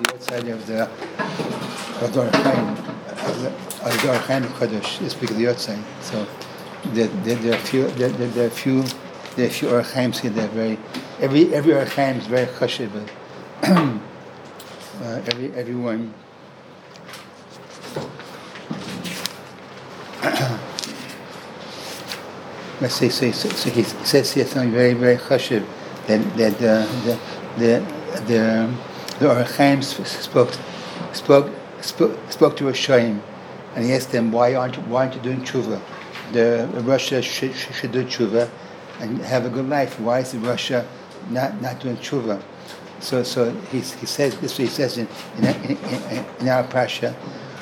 the outside of the Dor Chaim, of Dor Chaim Kodesh. They speak of the outside. So there are a few Or Chaims here. They're very every Or Chaim is very chashiv, but everyone. Let's say so. He says here something very very chashiv that the Or Chaim spoke to Rishonim, and he asked them why aren't you doing tshuva? The Russia should do tshuva and have a good life. Why is Russia not doing tshuva? So he says this. He says in our parsha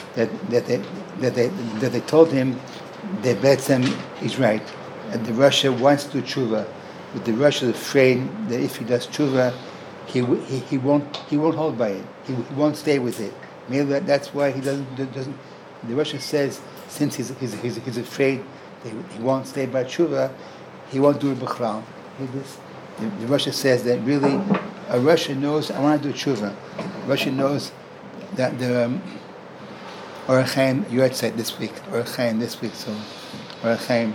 that they told him that Betzem is right, and the Russia wants to do tshuva, but the Russia is afraid that if he does tshuva, he won't hold by it. He won't stay with it. Maybe that's why he doesn't. The Russia says since he's afraid that he won't stay by tshuva, he won't do it b'chlal. The Russia says that really, Russia knows I want to do tshuva. Russia knows that the Or Chaim Yortzeit this week, Or Chaim this week. So Or Chaim,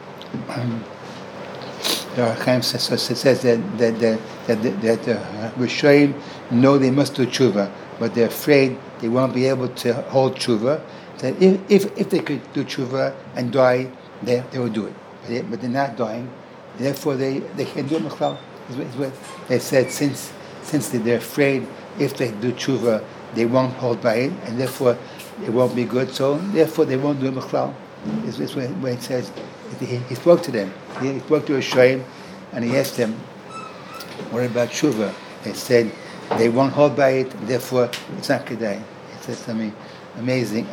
the Or Chaim says that the Rishonim know they must do tshuva, but they're afraid they won't be able to hold tshuva. That if they could do tshuva and die, they will do it. But they're not dying, therefore they can't do it. Mechlal is what they said. Since they're afraid if they do tshuva, they won't hold by it, and therefore it won't be good. So therefore they won't do it. Mechlal is what it says. He spoke to them. He spoke to Rishonim, and he asked them, "What about tshuva?" They said they won't hold by it, therefore it's not kedai. He said something amazing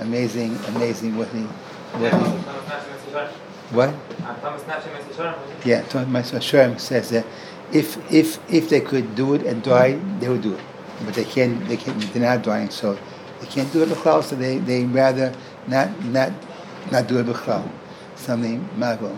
what? Yeah, Thomas Hashem says that if they could do it and die, they would do it, but they can't. They're not dying, so they can't do it b'chlal. So they rather not do it b'chlal. Something mavel.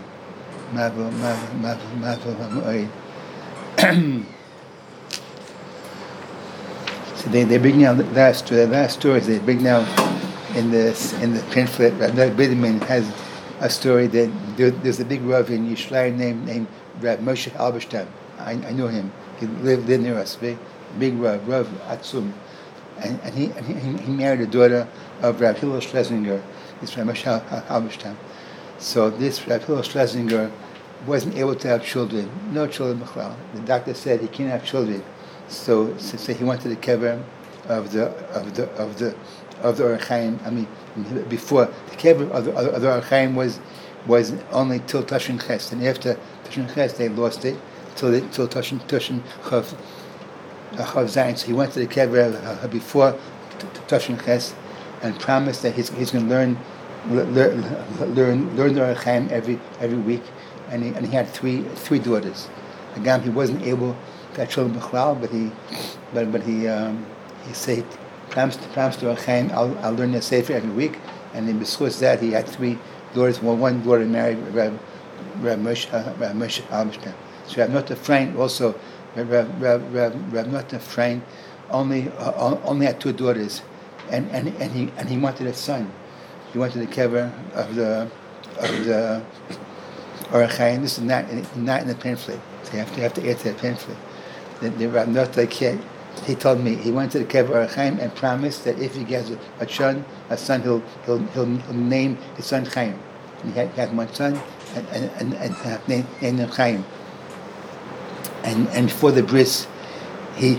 So they bring now the last stories. They bring now in the pamphlet. Rabbi Biderman has a story that there's a big Rav in Yisrael named Rav Moshe Halberstam. I know him. He lived near us. Big Rav Atzum, and he married a daughter of Rav Hillel Schlesinger. It's Rav Moshe Halberstam. So this Rav Hillel Schlesinger wasn't able to have children. No children. The doctor said he can't have children. So he went to the kever of the Or Chaim. I mean, before the kever of the Or Chaim was only till Tashin Ches, and after Tashin Ches they lost it till Tashin Chav Zayin. So he went to the kever before Tashin Ches and promised that he's going to learn the Or Chaim every week, and he had three daughters. Again, he wasn't able to have children b'chlal, but he said promised to Or Chaim, I'll learn the Sefer every week, and in b'schus that he had three daughters. One daughter married Rav Moshe Halberstam. So Rav Nota Frein also Rav Nota Frein only had two daughters, and he wanted a son. He went to the kever of the Or Chaim. This is not in the pamphlet. So you have to add to the pamphlet. The Rav Nota, he told me he went to the kever Or Chaim and promised that if he gets a son, he'll name his son Chaim. And he had one son and named him Chaim. And for the bris, he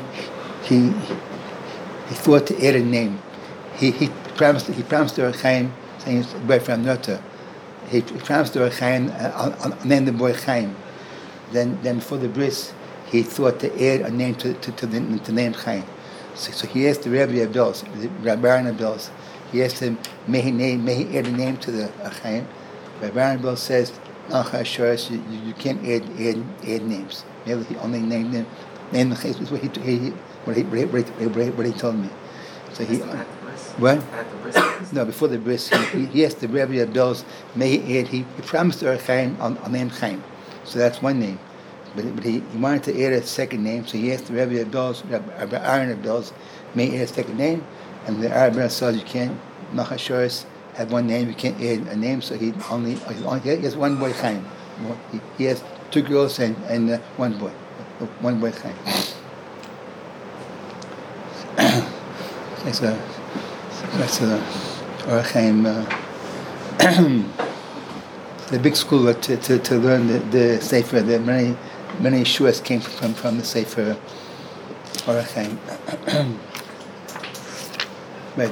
thought to add a name. He promised to Or Chaim, saying it's by Rav Nota. He promised to Or Chaim, I'll name the boy Chaim. Then for the bris, he thought to add a name to name Chaim. So he asked the Rabbi Abels, the Rabbi Abels. He asked him, may he add a name to the Chaim? Rabbi Abels says, you can't add names. Maybe he only named them. Name the Chaim. That's what he told me. So he. What? No, before the bris, he asked the Rabbi Abels, may he add. He promised to Or Chaim, I'll name Chaim. So that's one name. but he wanted to add a second name, so he asked the Rabbi Abel's, Rabbi Aaron Abel's, may add a second name, and the Rabbi says you can't. Machashoris had one name, you can't add a name, so he has one boy Chaim. He has two girls and one boy Chaim. That's a Or Chaim. The big school to learn the Sefer. The many Yeshuas came from the Sefer Or Chaim. But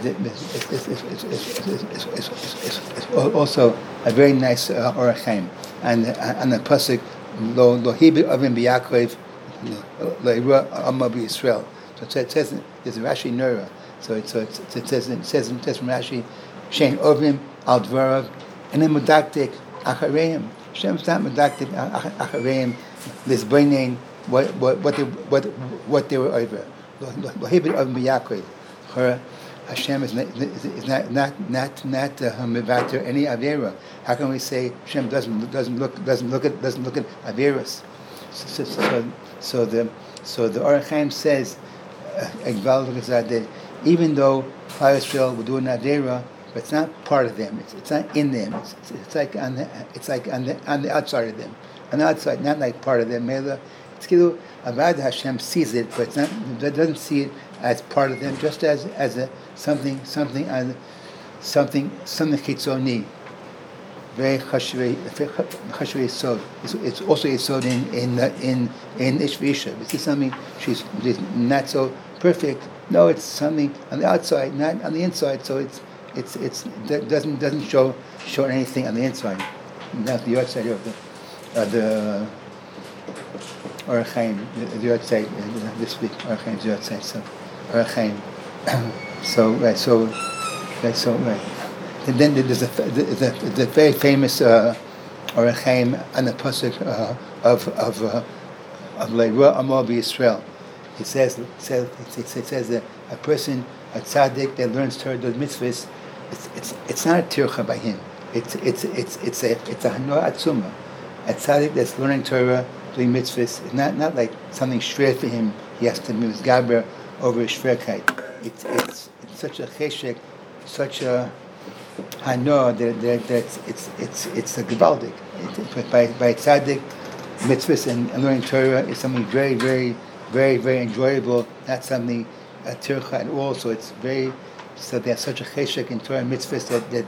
it's also a very nice Or Chaim. And the pasuk Lo hibi avim b'Yaakov lo ira amma b'Yisrael. So it says there's a Rashi Nura. So it says from Rashi Shein ovim al dvarav and then medaktik achareim. Hashem's not medaktik achareim. This brain what they were over. Lo hibi avim b'Yaakov. Hashem is not mevater any avera. How can we say Hashem doesn't look at averas? So the Or Chaim says that even though Klal Yisrael will do an avera, but it's not part of them. It's not in them. It's like on the outside of them. On the outside, not like part of them. It's kilu avad Hashem sees it, but it's not. That doesn't see it as part of them, just as a something chitzoni. Very chashvei sod. It's also a sod in Ish V'Isha. This is something she's not so perfect. No, it's something on the outside, not on the inside. So it doesn't show anything on the inside. Not the outside of the Or Chaim, the outside this week. Or Chaim the outside. So Or Chaim. So right. And then there's the very famous Or Chaim on the pasuk of Le'ira Amor B'Yisrael. It says that a person, a tzaddik that learns Torah, does mitzvahs, it's not a tircha by him. It's a hanor atzuma. A tzaddik that's learning Torah, doing mitzvahs, is not like something shver for him. He has to be misgaber over his shverkeit. It's such a cheshek, such a hanor that it's a gewaldik. By tzaddik, mitzvahs and learning Torah is something very, very, very, very enjoyable. Not something a tircha at all. So it's so there's such a cheshek in Torah and mitzvahs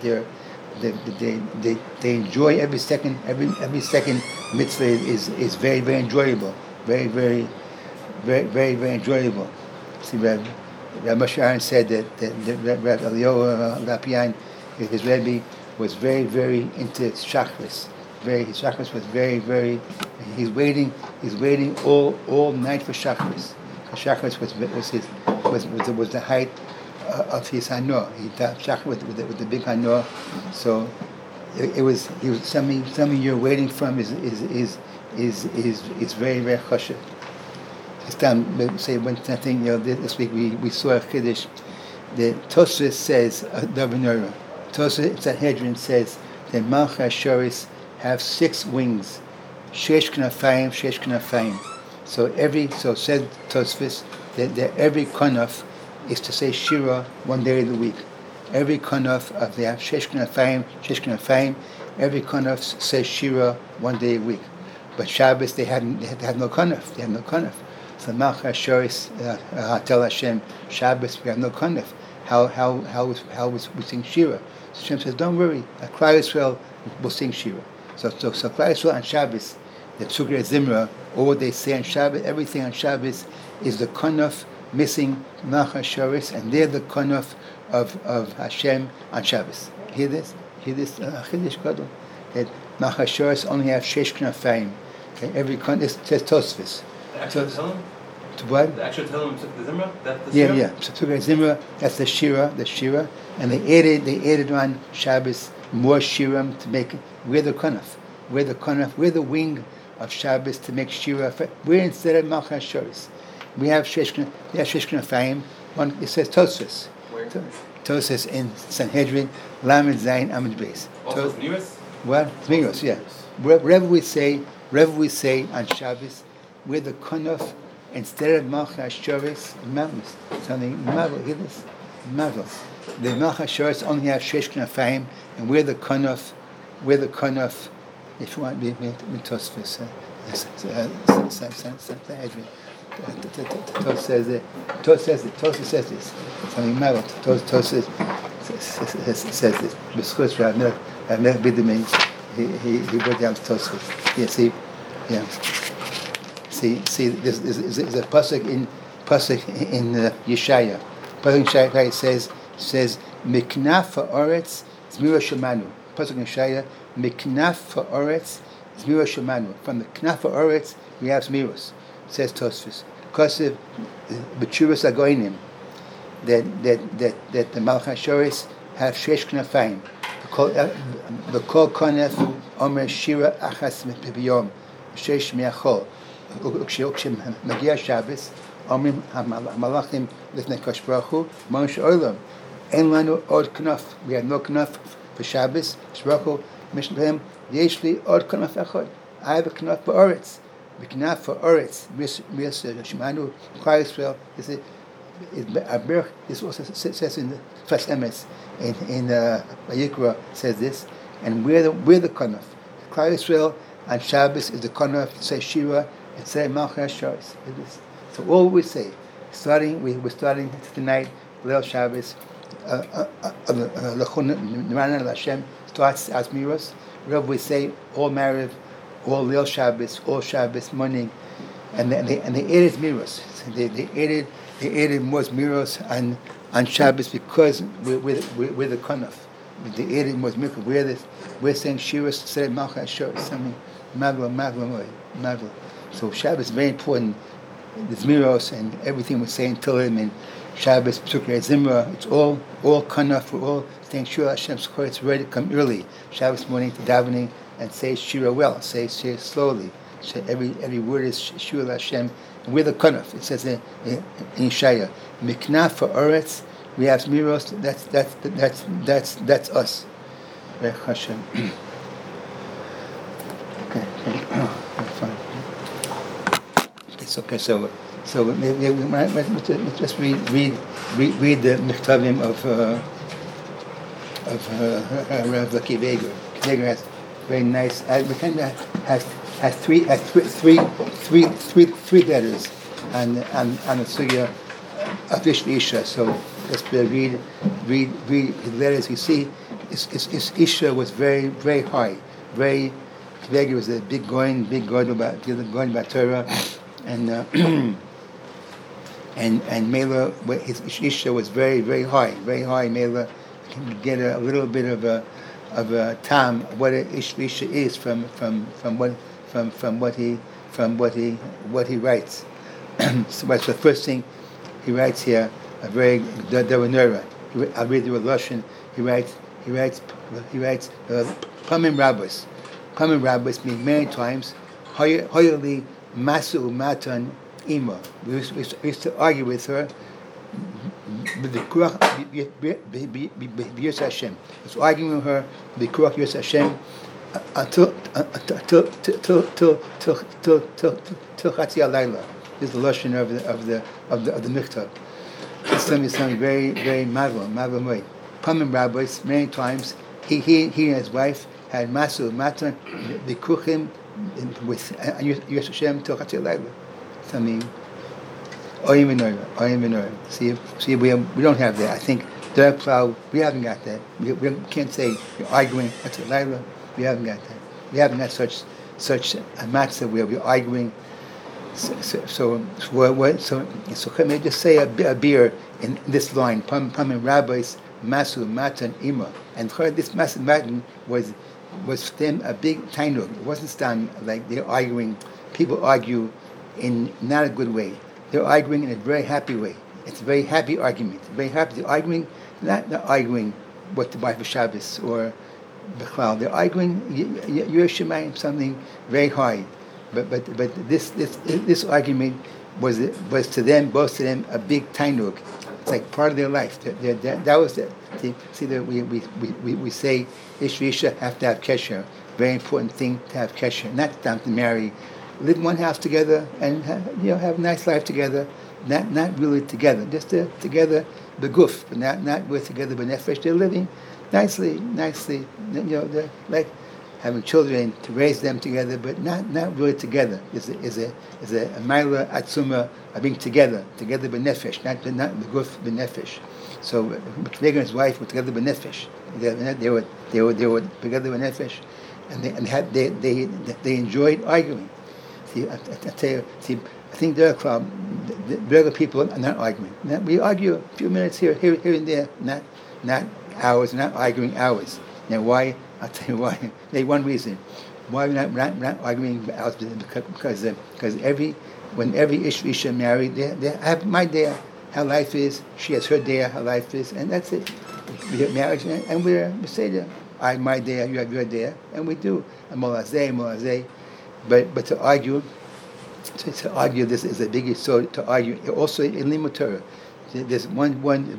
that they enjoy every second. Every second mitzvah is very, very enjoyable. Very, very, very, very, very enjoyable. See, Rabbi Moshe Aaron said that Rabbi Eliyahu Lapian, his Rebbe, was very, very into chakras. His chakras was very, very. He's waiting all night for chakras. Chakras was the height of his hanor. He got chakra with the big hanor. So he was something you're waiting from is very, very chashuv. This time, say one thing. This week we saw a chiddush. The Tosfos says Davinora. Tosfos Sanhedrin says that Malchei Hashoris have 6 wings, shesh knafayim. So said Tosfos that every kanaf is to say shira one day of the week. Every kanaf of the shesh knafayim. Every kanaf says shira one day a week. But Shabbos they had no kanaf. They had no kanaf. So Malchei Hashoris tell Hashem Shabbos we have no kanaf. How we sing shira? So Hashem says don't worry. Klal Yisrael will sing shira. So Klal Yisrael on Shabbos, the Tzugre Zimra, or what they say on Shabbos, everything on Shabbos is the kanaf missing Malchei Hashoris, and they're the kanaf of Hashem on Shabbos. Hear this Chiddush Gadol, that Malchei Hashoris only have shesh knafayim. Okay, every kanaf, this says Tosfos. The actual Tehillim? To what? The actual Tehillim took the Zimra? That's the Shira? Shira? Yeah. So Tzugre Zimra, that's the Shira, and they added on Shabbos more shiram to make we're the wing of Shabbos to make shira. We're instead of Malchei Hashoris. We have shesh knafayim. One it says Tosfos. Where? Tosfos in Sanhedrin, Lamed Zayin Amud Beis. Also Zmiros? What? Zmiros, yeah. Wherever we say Rev we say on Shabbos, we're the Kunaf, instead of Malcha Asheris, Malmus. Something, Mavel, hear this? Mavel. The Malcha Asheris only have Shesh Knafayim, and we're the Kunaf, if you want to be Tosfos. Tos says this. Something Mavel. Tos says this. B'schus I've never been the main. He brought down Tosfos. Yeah, see, yeah. See. This is a pasuk in Yeshaya. Pasuk in Yeshaya says Miknaf ha'oretz Zmira Shemanu. Pasuk in Yeshaya Miknaf ha'oretz Zmira Shemanu. From the Knaf ha'oretz we have Zmiros. Says Tosfos. Because of B'tshuvas Agoinim that the Malcha Asheris have Shesh Knafayim. The Kol Konef Omer Shira Achas B'yom Shesh Miachol. Ukshem Shabbos, Omrim Malachim Lifnei Kosh Baruch Hu, Moshe Olam. Ein lanu od knaf. We have no knaf for Shabbos. Baruch Hu mentioned to him, Yesh li od knaf echad. I have a knaf for Oretz. The knaf for Oretz. Mias Shemanu Klal Yisrael. This also says in the first emes in Vayikra says this, and we're the knaf. Klal Yisrael on Shabbos is the knaf. It says Shira. It says Malcha Asheris. So all we say, we're starting tonight, Leil Shabbos, Lechun Nirana L'Hashem starts as Miros. Rav we say all Mariv, all Leil Shabbos, all Shabbos morning, and they added Miros. So they added more Miros on Shabbos because we're the Konaf. They added more Miros. We're saying Shiras said Malcha Asheris. Something Magla. So Shabbos is very important. The Zmiros and everything we're saying Tehillim and Shabbos, particularly Zimra, it's all Kanaf. We're all saying Shira Hashem's Chor. It's ready to come early. Shabbos morning to davening and say Shira well. Say Shira slowly. So every word is Shira Hashem. And we're the Kanaf. It says in Yeshaya, Miknaf for Oretz. We have Zmiros. That's us. Hashem. Okay. Fine. It's okay. So maybe we might just read the Mechtavim of Rav Akiva. Akiva has very nice. We kind of has three letters on the sugya of Isha. So let's read his letters. You see, his Isha was very very high. Very Akiva was a big going about Torah. And Mela, his Isha was very very high. Mela can get a little bit of a tam what Isha is from what he writes. So that's the first thing he writes here. A very Devanura. I'll read the Russian. He writes Pamim Rabbis mean many times Hoyali Masu Matan Ima. We used to argue with her. B'Yos Hashem. I was arguing with her. B'Kurach Yos Hashem until Chatzi Alayla. This is the lashon of the Michtav. This something very very marvel. Pamim Rabbis many times. He and his wife had Masu Matan B'Kuchim with Yos Hashem till Chatzi Alayla. Something. Oyim Menorim. See, we don't have that. I think Derek Plow, we haven't got that. We can't say you're arguing Chatzi Alayla. We haven't got that. We haven't got such a matzah where we're arguing. So can I just say a beer in this line? Pamim Rabbis Masu Matan Ima, and this Masu Matan was for them a big tainug. It wasn't done like they're arguing. People argue in not a good way. They're arguing in a very happy way. It's a very happy argument. Very happy. They're arguing, not arguing what to buy for Shabbos or Bechlal. They're arguing Yerushalayim, something very high. But this argument was to them, both to them, a big tainug. It's like part of their life. That was it. See that we say Ish Isha have to have kesher. very important thing to have kesher, not time to marry. Live in one house together and have a nice life together. Not really together, just together, the goof, but not with together, but nefesh. They're living nicely. They're like having children to raise them together, but not really together. Is a maila atzuma of being together b'nefesh, not the goof b'nefesh. So Reb and his wife were together b'nefesh. They were together b'nefesh, and they enjoyed arguing. See, I tell you, I think there are regular people are not arguing. We argue a few minutes here and there, not hours, not arguing hours. Now why? I'll tell you why. There's one reason. Why we're not arguing hours? Because when every Isha married, I have my day, how life is. She has her day, how life is, and that's it. We get marriage, and we say that I have my day, you have your day, and we do. Molazeh. But to argue, this is a big issue. To argue, also in Limud Torah, there's one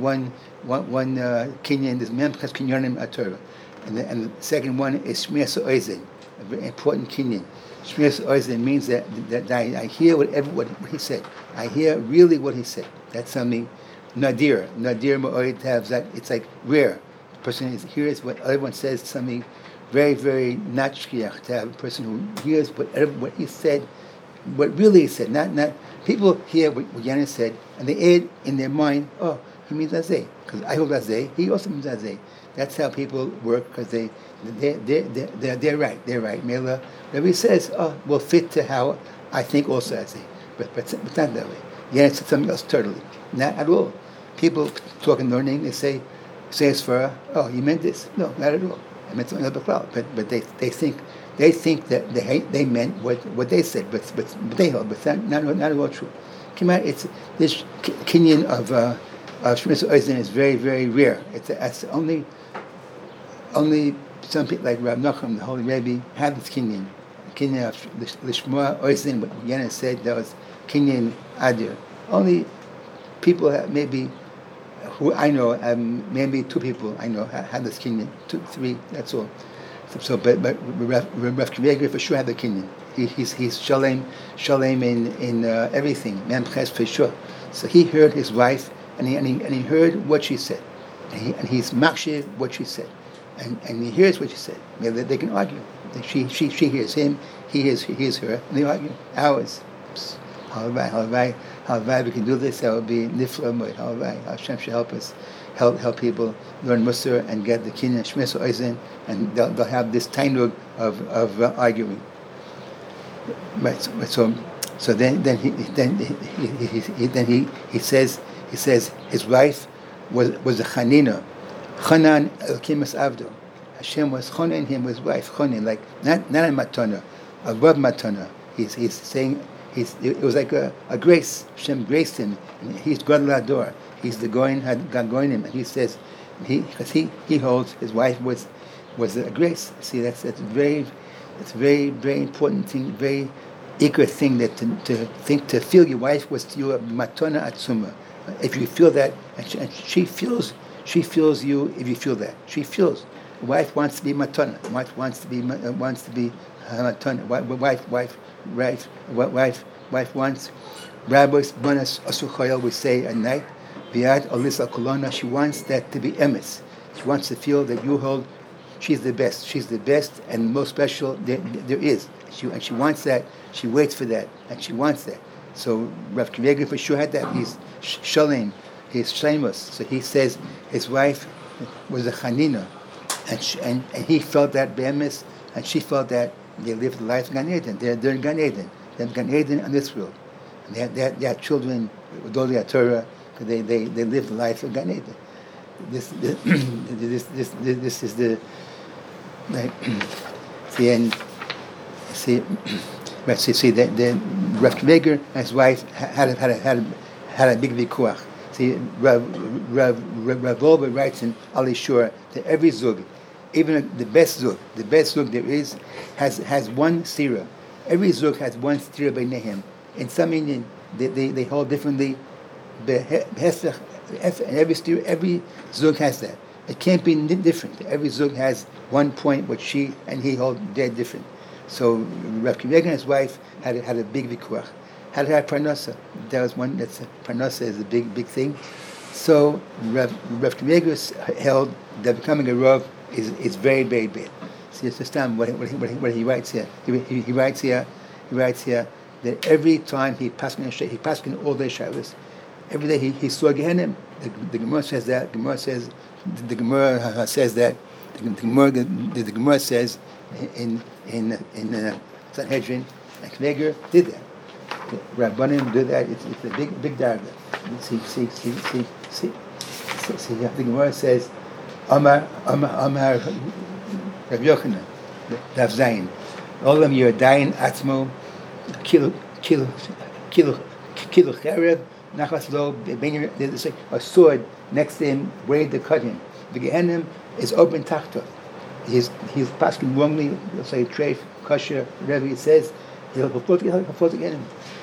kinyan. There's memchas kinyanim at Torah, and the second one is shmiras oizen, a very important kinyan. Shmiras oizen means that I hear what he said. I hear really what he said. That's something nadir ma'oid to have that. It's like rare. The person hears what everyone says. Something very, very not shkiach to have a person who hears what he said, what really he said. Not people hear what Yana said and they add in their mind, oh, he means azeh, because I hold azeh. He also means azeh. That's how people work, because they're right. They're right. Mela, whatever he says, will fit to how I think also azeh, but not that way. Yana said something else totally, not at all. People talk in learning. They say it's for you meant this. No, not at all. I meant something else, but they think that they meant what they said, but they hold, but not at all true. It's this kinyan of shmiras oizen is very, very rare. It's only some people like Rav Nachum, the Holy Rebbe, have this kinyan of lishmoa oizen. What Yana said, that was kinyan adir. Only people maybe who I know, maybe two people I know had this kinyan, 2, 3, that's all. So, but Rav Kivegri for sure had the kinyan. He's shalem in everything. Memches for sure. So he heard his wife, and he heard what she said, and he's makshiv what she said, and he hears what she said. They can argue. She hears him, he hears her, and they argue hours. Halavai, we can do this. That would be nifla moed. Halavai, Hashem should help us, help people learn Musar and get the kinyan shmiras oizen, and they'll have this tainug of arguing. Right. So then he says his wife was a chanina. Chanan elkimas avdo. Hashem was chonin him with his wife. Chonin, like not a matana, above matana. He's saying. It was like a grace. Hashem graced him. And he's Gadol Hador. He's the Goyin Hagoyim, and he says, because he holds his wife was a grace. See, it's very very important thing, very eager thing that to feel your wife was to you a matana atzuma. If you feel that, and she feels you. If you feel that, she feels. The wife wants to be matana. The wife wants to be matana. Wife wants. Rabbis Banas Asuchayel would say at night, Viad Alisa Kolona, she wants that to be emes. She wants to feel that you hold, she's the best. She's the best and most special there is. And she wants that. She waits for that. And she wants that. So Rav Kivegri for sure had that. He's shalem. He's shlemus. So he says his wife was a chanina. And he felt that be'emes, and she felt that they lived the life of Gan Eden. They're in Gan Eden. They're in Gan Eden on this world. And they had children with Dolei Torah. They lived the life of Gan Eden. This is the like the end. See, the Rav Kveger and his wife had a big vikuach. See, Rav Wolbe writes in Ali Shur that every zug, even the best zug there is, has one stira. Every zug has one stira by Nehem. In some Indian, they hold differently. And every zug has that. It can't be different. Every zug has one point which she and he hold dead different. So Rav Kiva and his wife had a big vikuach. Had to have parnasa. That was one. That's parnasa is a big thing. So Rav Kiva held that becoming a rav is very bad. So you understand what he writes here. He writes here that every time he passed in all day Shabbos. Every day he saw Gehenim. The Gemara says that. The Gemara says that. The Gemara says in Sanhedrin, and Kneger did that. The Rabbanim did that. It's a big darga. See. The Gemara says, Amar Rav Yochanan, Rav Zayin. All of them you're dying atzmo kilo cherev nachas lo. There's a sword next to him, ready to cut him. The Gehenim is open tachto. He's passing wrongly. He'll say treif, kosher, whatever he says. He'll put Gehenim.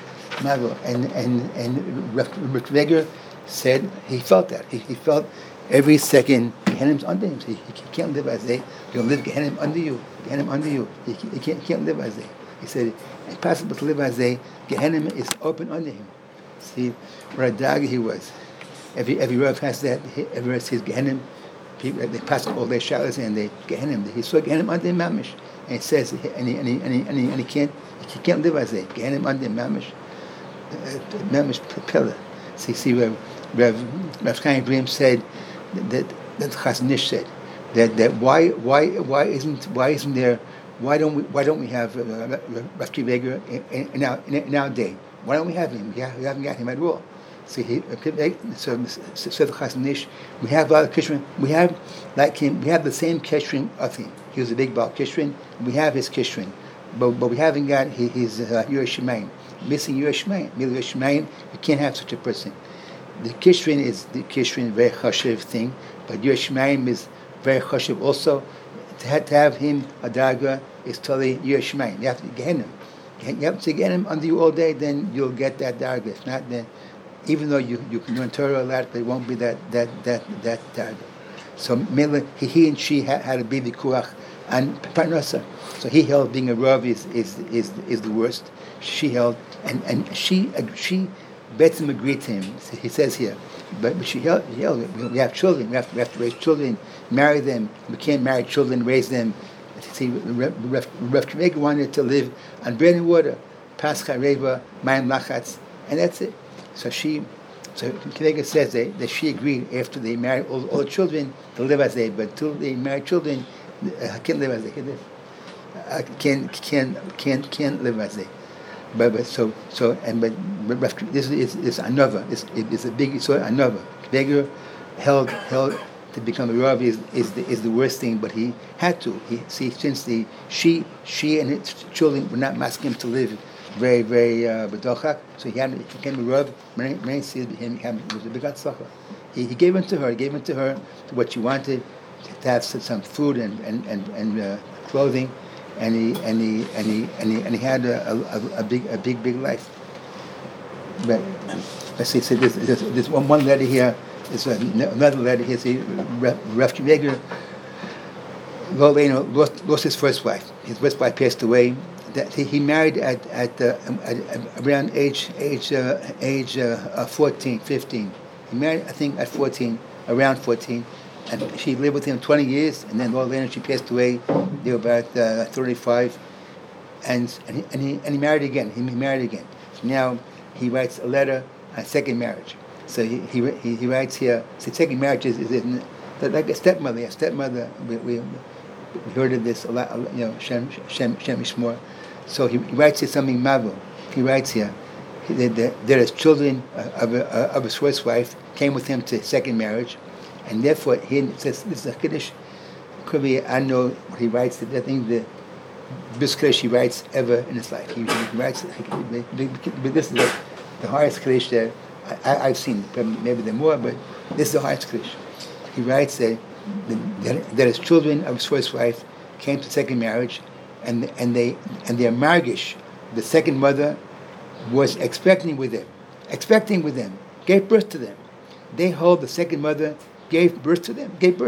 And Rav Veger said he felt that. He felt every second Gehenim's under him. So he can't live as they. He'll live Gehenim under you. Gehenim under you. He can't live as they. He said it's impossible to live as they. Gehenim is open under him. See what a dog he was. Every Rav has that. Every Rav says Gehenim. People, they pass all their showers and they Gehenim. He saw Gehenim under him mamish, and it says he can't live as they. Gehenim under him mamish. Mamish pillar. See Rav Chaim Dream said that Chazon Ish said that why don't we have Rav Kiva in our day? Why don't we have him? We haven't got him at all. So the Chazon Ish, we have other Kishrin. We have like him. We have the same Kishrin of him. He was a big Baal Kishrin. We have his Kishrin, but we haven't got his Yerushalayim. Missing Yerushalayim. You can't have such a person. The Kishrin is very chashiv thing, but Yerushalayim is very chashiv also. To have him a darga is totally Yerushalayim. You have to get him. You have to get him under you all day, then you'll get that darga. If not, then even though you can learn Torah a lot, but it won't be that darga. So he and she had a baby kuach and parnasa. So he held being a rav is the worst. She held and she Betzim agreed to him. He says here, but she held. We have children. We have to raise children, marry them. We can't marry children, raise them. See, Rav Kiva wanted to live on bread and water, pascha reva, mayim lachatz, and that's it. So Kiva says that she agreed after they married all the children to live as they, but till they married children, can't live as they. Can't live as they. But this is another. It's a big so another. Kiva held to become a rav is the worst thing, but he had to. Since she and his children were not asking him to live very bedochak, so he became a rav. Many sees him was a big atzlacha. He gave it to her. He gave it to her to what she wanted, to have some food and clothing, and he had a big life. But let's see. So there's one letter here. There's another letter here. See, Rav Kiva lost his first wife. His first wife passed away. That he married at around age 14, 15. He married, I think, at 14, around 14, and she lived with him 20 years. And then later she passed away. They were about 35, and he married again. He married again. So now he writes a letter on second marriage. So he writes here. So second marriage is like a stepmother. A stepmother. We heard of this a lot. Shem Yishmor. So he writes here something mavu. He writes here that his children of his first wife came with him to second marriage, and therefore he says this is a kiddush. Could be I don't know what he writes. I think the best kiddush he writes ever in his life. He writes. But this is the hardest kiddush that I've seen. Maybe there are more, but this is the hardest kiddush. He writes that his children of his first wife came to second marriage, and their margish, the second mother, was expecting with them, gave birth to them. They hold the second mother gave birth to them,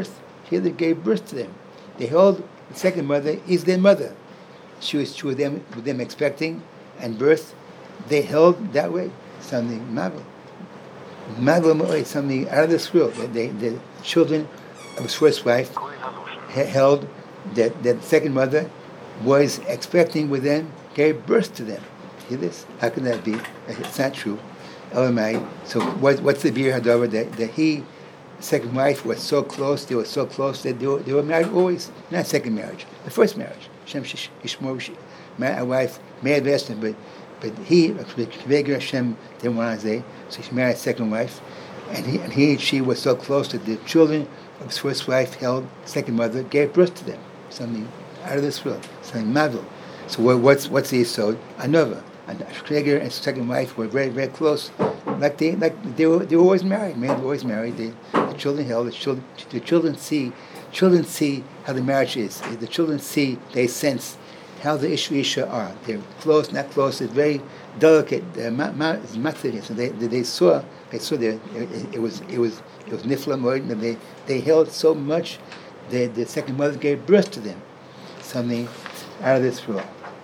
Here they gave birth to them. They held the second mother is their mother. She was with them expecting and birth. They held that way. Something marvel. Something out of this world. The children of his first wife held that second mother was expecting with them, gave birth to them. Hear this? How can that be? It's not true. Elamai. So what's the beer hadover that he, second wife, was so close? They were so close that they were married always. Not second marriage, the first marriage. Shem Ishmor, a wife may have asked him, but he, Hashem, didn't want to say. So she married a second wife, and he and she were so close that the children of his first wife held second mother, gave birth to them. Something out of this world. Something marvel. So what's the Yisod? Anova. And Schreger and his second wife were very, very close. Like they were always married. Men were always married. The children held. The children see how the marriage is. The children see, they sense how the Isha are. They're close, not close. It's very delicate. So they saw there. It was nifla moed, and they held so much. The second mother gave birth to them. Something out of this world.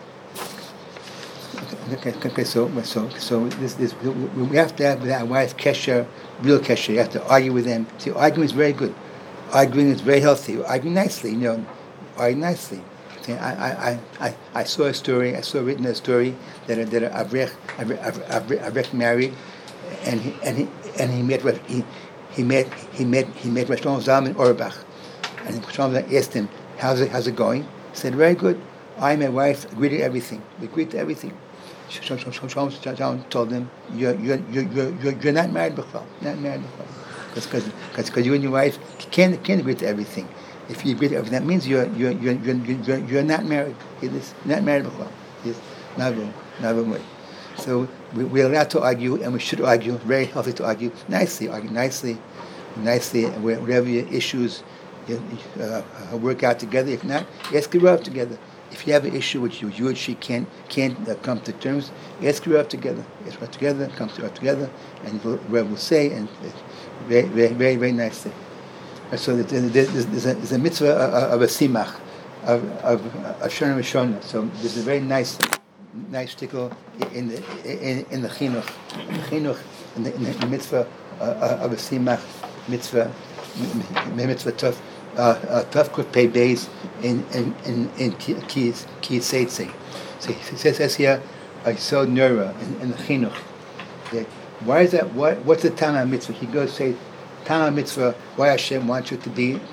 Okay, so this we have to have with our wife kesher, real kesher. You have to argue with them. See, arguing is very good. Arguing is very healthy. Arguing nicely, argue nicely. See, I saw a story. I saw written a story that Avrech married, and he met Rosh Zalman Auerbach, and Rosh Zalman asked him, how's it going? He said, very good. I and my wife agree to everything. We agreed to everything. Shalom told him, you're not married b'chol. Not married b'chol. Because you and your wife can't agree to everything. If you agree to everything, that means you're not married. Not married b'chol. Yes, never. So we're allowed to argue, and we should argue. Very healthy to argue nicely. Argue nicely, and whatever your issues, work out together. If not, ask your Rav together. If you have an issue which you and she can't come to terms, ask your Rav together. Ask Rav together, come to Rav together, and Rav will say, and very, very, very, very nicely. So there's a mitzvah of a simach, of Shana Rishona. So there's a very nice tickle in the chinuch, in the mitzvah of a simach, mitzvah tough. Tough could pay base in Ki Seitze. So he says here, I saw Nura in the Chinuch. Why is that? What's the Tana mitzvah? He goes say, Tana mitzvah. Why Hashem wants you to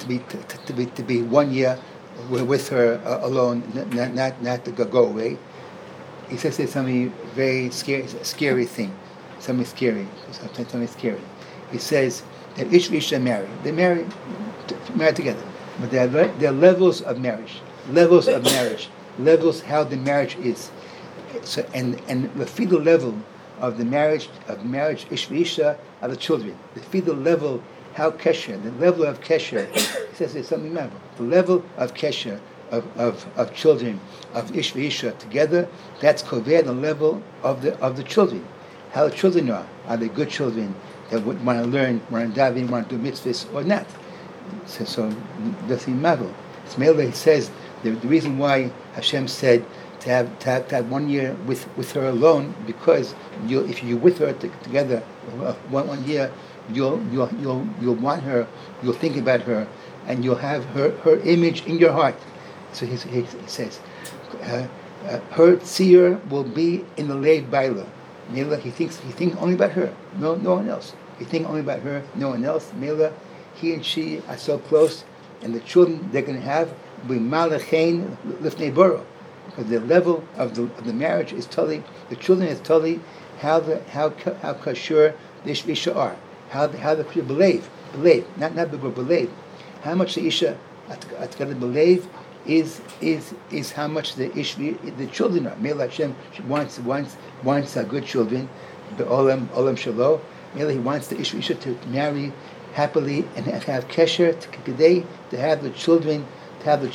be 1 year with her alone, not to go away. He says there's something very scary thing, something scary. He says that each Isha married. They're married together, but there are levels of marriage, levels how the marriage is. So and the fidel level of the marriage Ish v'Isha are the children. The fidel level how kesher, the level of kesher. He says there's something level. The level of kesher of children of Ish v'Isha together. That's koveh the level of the children. How the children are they good children that would want to learn, want to daven, want to do mitzvahs or not? So that's the marvel. Ismail he says the reason why Hashem said to have 1 year with her alone, because if you're with her together 1 year, you'll want her, you'll think about her, and you'll have her image in your heart. So he says her tzir will be in the leiv baila. Mela, he thinks only about her, no one else. He thinks only about her, no one else. Mela, he and she are so close, and the children they're going to have will be malachein lifnei boro, because the level of the marriage is totally, the children is totally how kashur the isha are, how the believe, not believe, how much the isha at believe is how much the children are. Mela Hashem wants good children, the olam shalo. Mela he wants the isha to marry happily and have kesher to have the children, good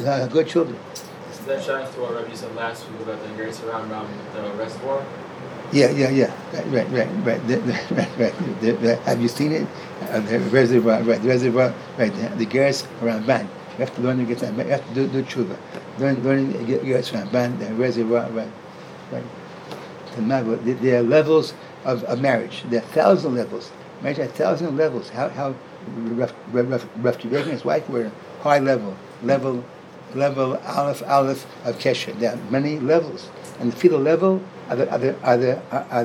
children. Is that shines to what Rabbi said last week about the embrace around the reservoir? Yeah. Right. Have you seen it? The reservoir, right? The reservoir, right? The Geras Ramban. You have to learn to get that. You have to do tshuva. Learn to get Geras Ramban. The reservoir, right? There are levels of marriage. There are 1,000 levels. Marriage has 1,000 levels. How Rav Rebbe and his wife were high level aleph of kesher. There are many levels, and the fetal level are the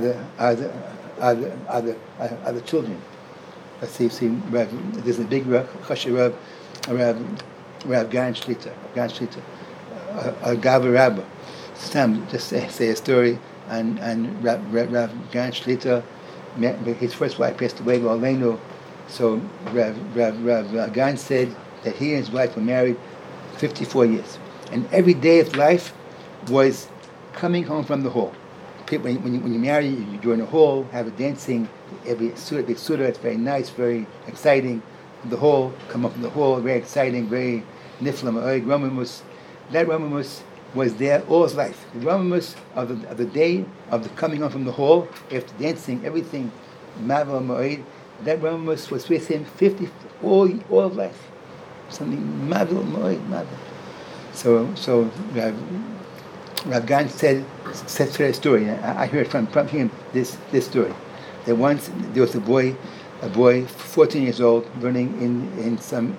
children. Let's see. There's a big Rav Gan Shlita, a Gava Rabba. Just say a story, and Rav Gan Shlita, his first wife passed away, Olenu. So Rav Gan said that he and his wife were married 54 years, and every day of life was coming home from the hall. People, when you marry, you join a hall, have a dancing, big suda, it's very nice, very exciting. The hall, come up from the hall, very exciting, very niflam, Ramamus. That Ramamus was there all his life. The Ramamus of the day of the coming home from the hall, after dancing, everything, Mava Ma'id, that Ramamus was with him all of life. Something Mava Ma'id. So Rav Gan said a story. I heard from him this story. That once there was a boy, 14 years old, learning in some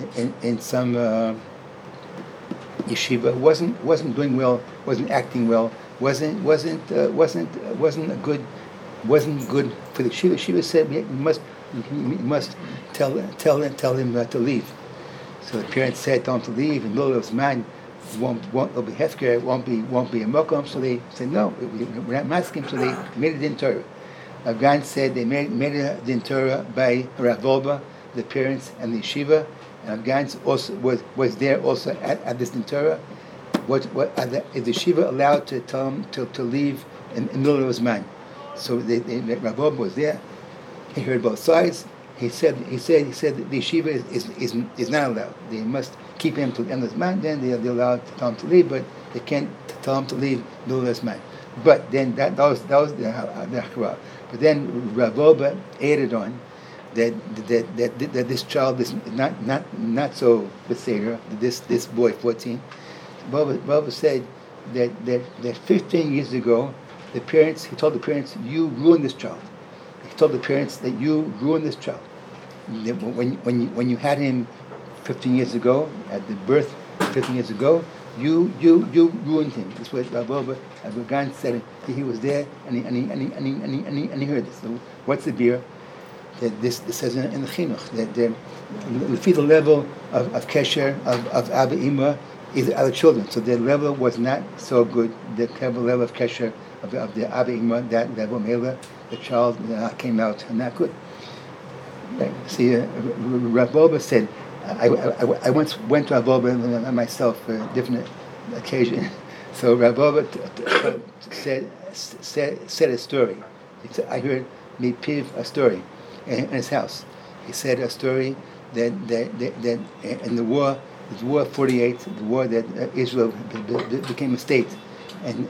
yeshiva. wasn't doing well, wasn't acting well, wasn't good for the yeshiva. Yeshiva said you must tell him to leave. So the parents said, "Tell him to leave." In the middle of his mind, it'll be hefker, won't be a mokum. So they said, "No, we're not masking." So they made it in Torah. Rav Gan said they made it in Torah by Rav Wolbe, the parents, and the yeshiva. And Rav Gan also was there also at this in Torah. Is the yeshiva allowed to tell him to leave in the middle of his mind? So Rav Wolbe was there. He heard both sides. He said the yeshiva is not allowed. They must keep him to the end of his mind. Then they're allowed to tell him to leave, but they can't tell him to leave in the middle of his mind. But then that was the hakra. But then Rav Wolbe added on that this child is not so beseder. This boy 14. Wolbe said that 15 years ago, he told the parents, "You ruined this child." He told the parents that you ruined this child. When you had him 15 years ago, at the birth 15 years ago, you ruined him. That's what Rav Gan said. He was there and he heard this. So what's the beer? That this says in the chinuch that the fetal level of kesher of Abba Ima is other children. So their level was not so good. The level of kesher of the Abba Ima, that level Mela, the child came out not good. Right. See, Rav Wolbe said, I once went to Rav Wolbe myself for a different occasion. So Rav Wolbe said a story. I heard Mipiv a story in his house. He said a story that in the war of 48, the war that Israel became a state, and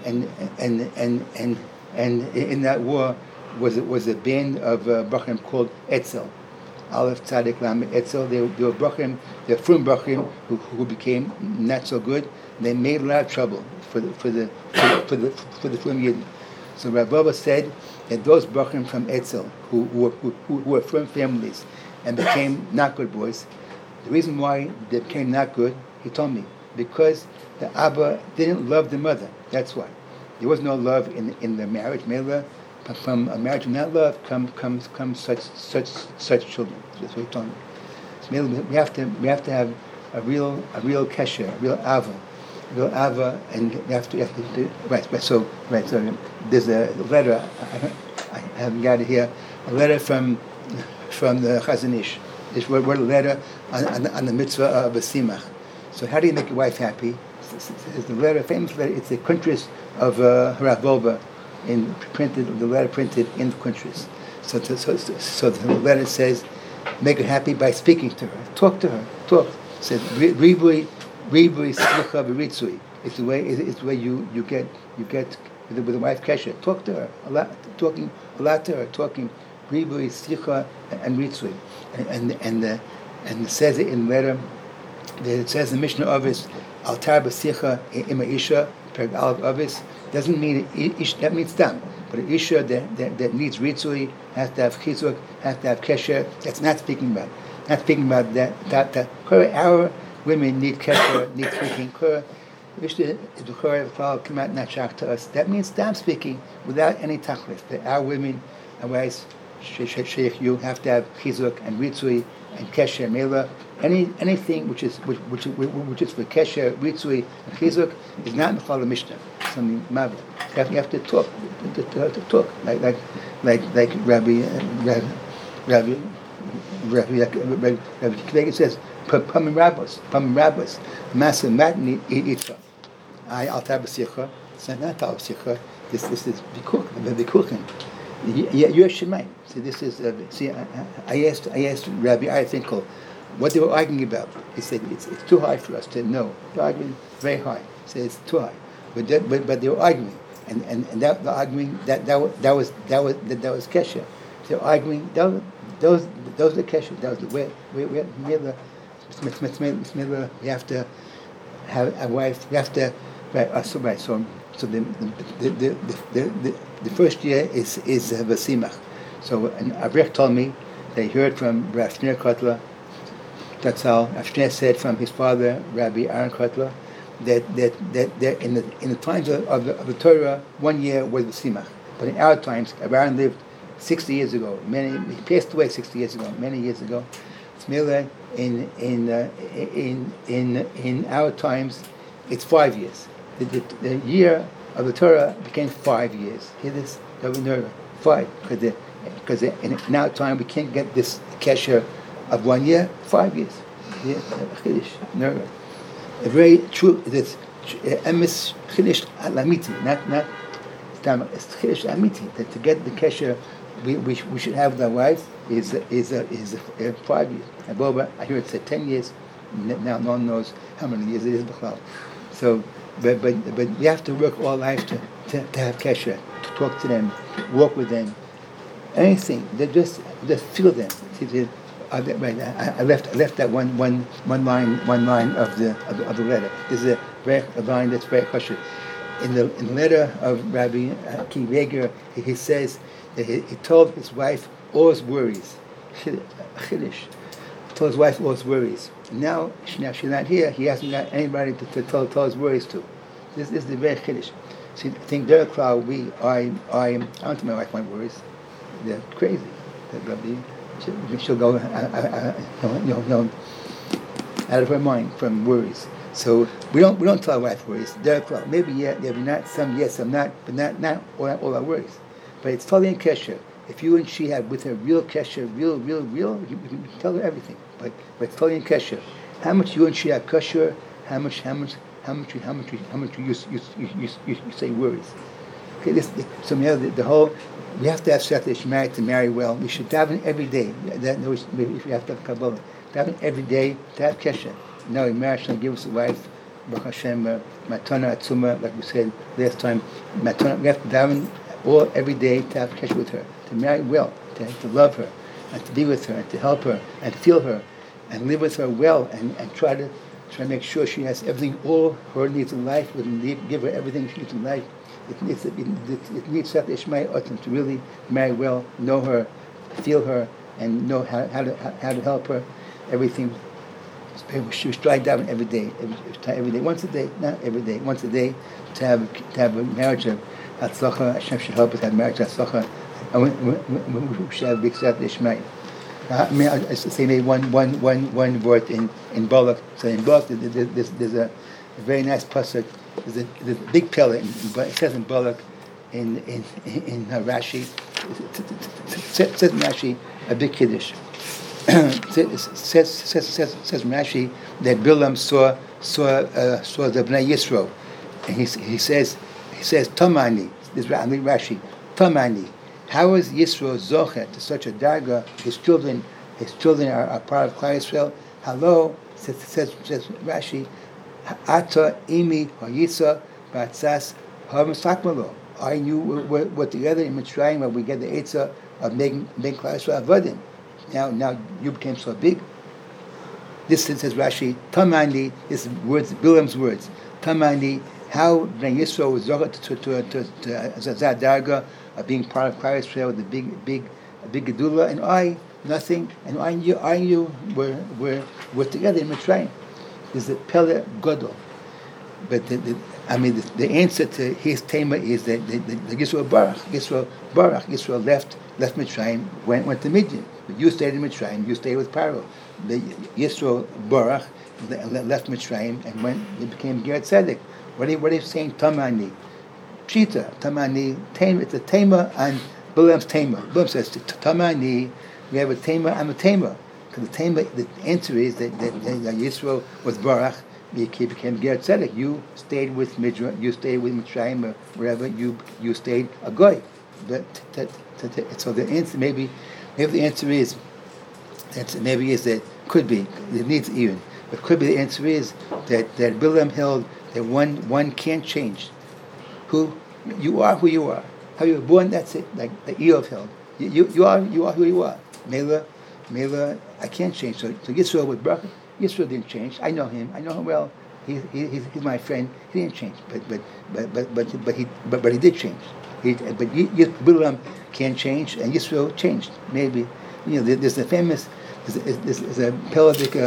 in that war was a band of Brachim called Etzel. Aleph Tzadik Lamed Etzel. They were Brachim, they're from Brachim who became not so good. They made a lot of trouble for the Frum Yidden. So Rav Wolbe said that those Brachim from Etzel who were from families and became not good boys, the reason why they became not good, he told me, because the Abba didn't love the mother. That's why. There was no love in the marriage. Mela, from a marriage without love comes such children. That's what he told me. So we have to have a real kesher, a real ava, and you have to do right. So there's a letter. I haven't got it here. A letter from the Chazon Ish. This wrote a letter on the mitzvah of a simach. So how do you make your wife happy? It's the letter, famous letter. It's the kuntris of Rav Wolbe, the letter printed in the kuntris. So the letter says, make her happy by speaking to her, talk to her. It says ribui slicha v'ritzui. It's the way you get with the wife Kesher. Talk to her a lot, talking a lot to her, talking Ribui, Sicha, and Ritzui, and it says it in the letter. It says in Mishnah Ovis, Altar B'Sicha Ima Isha, Perg Aleph Ovis. Doesn't mean that means dam, but an Isha that needs Ritzui has to have Chizuk, has to have Kesher. That's not speaking about. Not speaking about that our women need Kesher, need speaking. Come out not shocked to us. That means dam speaking without any tachlis. That our women, our wives, Sheikh, you have to have Chizuk and Ritzui and Kesher Mela. Anything which is for Kesher, Ritzui, and Chizuk is not Mechal the Mishnah. Something Mavla. You have to talk, to talk like Rabbi Kvega says, Pamim Rabbos, Masa Matni Itcha. I Altar B'Sicha. It's not Altar B'Sicha. This is Vikuchen. You're Shemaim. See, this is. I asked Rabbi Finkel what they were arguing about. He said it's too high for us to know. They're arguing very high. He said it's too high, but they were arguing, and that the arguing that was Kesher. They're arguing those are the Kesher. That was the way we have to have a wife. We have to right. So the first year is Vasimach. So and Avrech told me they heard from Rav Shneur Kotler. That's all. Rav Shneur said from his father Rabbi Aaron Kotler that in the times of the Torah 1 year was Vasimach, but in our times, Aaron lived 60 years ago. He passed away 60 years ago. Many years ago. Similar in our times, it's 5 years. The year of the Torah became 5 years. Hear this? 5. Because in our time we can't get this kesher of 1 year, 5 years. Yeah, a very true. It's emes chiddush alamiti, not it's chiddush amiti. That to get the kesher, we should have the wife is 5 years. And Boba, I hear it said 10 years. Now no one knows how many years it is. So. But we have to work all life to have kesher, to talk to them, walk with them, anything. They just feel them. See, I left that one line of the letter. There's a line that's very kosher. In the letter of Rabbi Akiva, he says that he told his wife all his worries. Chiddush. Told his wife all his worries. Now she's not here. He hasn't got anybody to tell his worries to. This is the very chiddush. See, I think Derek Cloud, I don't tell my wife my worries. They're crazy. She'll go out of her mind from worries. So we don't tell our wife worries. Derek Cloud, maybe not. Some yes, some not, but not all our worries. But it's totally in kesher. If you and she have with her real kesher, real, you can tell her everything. But it's totally in kesher. How much you and she have kesher? How much you say worries? Okay, the whole. We have to have Seth married to marry well. We should daven every day. That knows if you have to have Kabbalah. Daven every day to have kesher. Now, marriage will give us a wife. Baruch Hashem, matana atzuma, like we said last time. Matana. We have to daven every day to have kesher with her, to marry well, to love her, and to be with her, and to help her, and feel her, and live with her well, and try to make sure she has everything, all her needs in life, and give her everything she needs in life. It needs Seth Ishmael Otten to really marry well, know her, feel her, and know how to help her. Everything. She was trying daven every day, once a day, not every day, once a day, to have a marriage of Hatzlacha. Hashem should help us have marriage of Hatzlacha, and we should have big Seth Ishmael. I say maybe one word in Balak. So in Balak, there's a very nice pasuk. There's a big pillar. It says in Balak, in Rashi, it says in Rashi a big kiddush. says Rashi that Bilam saw the Bnei Yisro, and he says Tamani. This is Rashi. Tamani. How is Yisro zochet to such a darga? His children are part of Klal Yisrael. Hello, says Rashi. Ata imi hayisa b'atzas hamasakmalo. I knew we're together in Mitzrayim where we get the Eitzah of making Klal Yisrael Avadim. Now you became so big. This says Rashi, Tamani, this is words, Bilam's words. Tamani, how Bnei Yisrael was zocher to Zadarga of being part of Klal Yisrael, the big Gedula, and I nothing, and I knew we're together in Mitzrayim. Is the Pele Godol. But the answer to his tema is that the Yisrael Yisrael left Mitzrayim, went to Midian. But you stayed in Mitzrayim, you stayed with Paro. The Yisrael Barach left Mitzrayim and they became Ger Tzedek. What are you saying? Tamani. Pshita, Tamani, it's a tema and Bilam's tema. Bilam says, Tamani, we have a tema and a tema. Because the answer is that Yisrael was Barach, he became Ger Tzedek. You stayed with Midrash, you stayed with Mitzrayim, or wherever you stayed a goy. So the answer maybe the answer is that could be it needs even, but could be the answer is that Bilam held that one can't change. Who you are, how you were born. That's it. Like Eov held. You are who you are. Mela, I can't change. So Yisrael with Bracha, Yisrael didn't change. I know him well. He's my friend. He didn't change, but he did change. Bilam can't change, and Yisrael changed. Maybe there's a famous there's a Peladic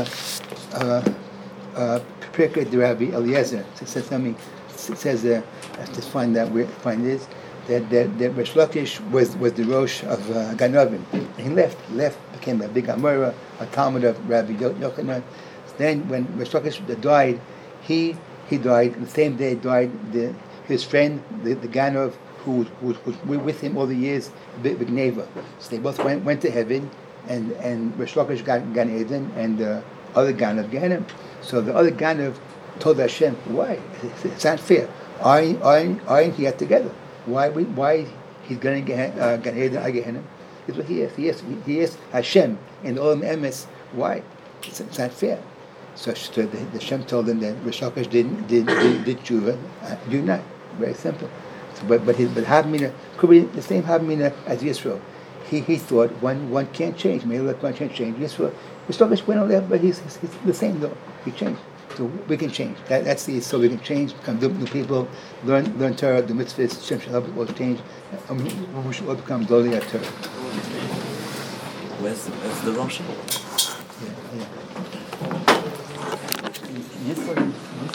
Pirkei de Rabbi Eliezer. It says something. It says I have to find that where find this. That Resh Lakish was the Rosh of Ganovim. He left, became a big Amora, a Talmud of Rabbi Yochanan. Then when Resh Lakish died, he died. The same day died his friend, the Ganov, who was with him all the years, Bigneva. So they both went to heaven, and Resh Lakish got Gan Eden, and the other Ganov Gehenim. So the other Ganov told Hashem, why? It's not fair. Aren't here together? Why he's going to get Gan Eden, I Gehenim? It's what he is Hashem in the Olam Emes. Why? It's not fair. So the Hashem told them that Resh Lakish did tshuva, do not. Very simple. So, but Havmina could be the same Havmina as Yisrael. He thought one can't change. Maybe one can't change. Yisrael went on left, but he's the same though. He changed. So we can change. That's the so we can change, become new people, learn Torah, the mitzvahs. Hashem shall help us change, and we should all become Dolei Torah. Where's the Rosh? Yeah.